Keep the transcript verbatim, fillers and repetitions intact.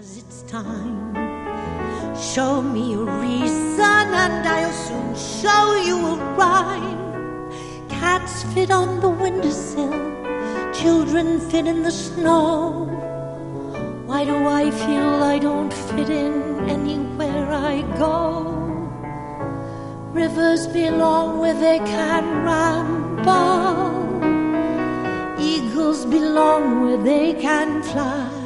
'cause it's time. Show me a reason and I'll soon show you a rhyme. Cats fit on the windowsill, children fit in the snow. Why do I feel I don't fit in anywhere I go? Rivers belong where they can ramble. Eagles belong where they can fly.